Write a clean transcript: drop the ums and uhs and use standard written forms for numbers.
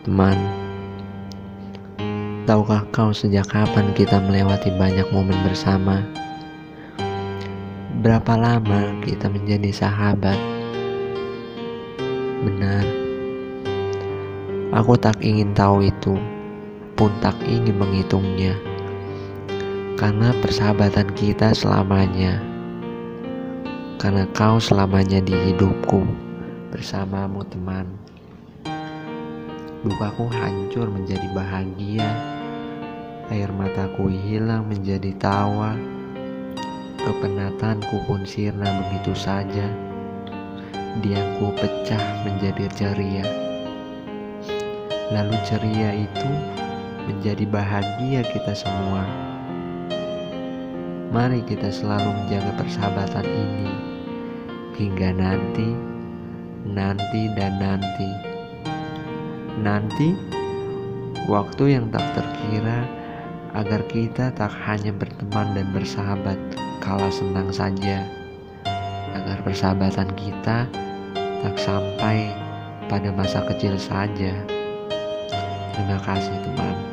Teman, tahukah kau sejak kapan kita melewati banyak momen bersama? Berapa lama kita menjadi sahabat? Benar, aku tak ingin tahu itu, pun tak ingin menghitungnya. Karena persahabatan kita selamanya. Karena kau selamanya di hidupku, bersamamu teman. Lukaku hancur menjadi bahagia, air mataku hilang menjadi tawa, kepenatanku pun sirna begitu saja, diamku pecah menjadi ceria. Lalu ceria itu menjadi bahagia kita semua. Mari kita selalu menjaga persahabatan ini hingga nanti dan nanti. Nanti, waktu yang tak terkira agar kita tak hanya berteman dan bersahabat kala senang saja, agar persahabatan kita tak sampai pada masa kecil saja. Terima kasih teman.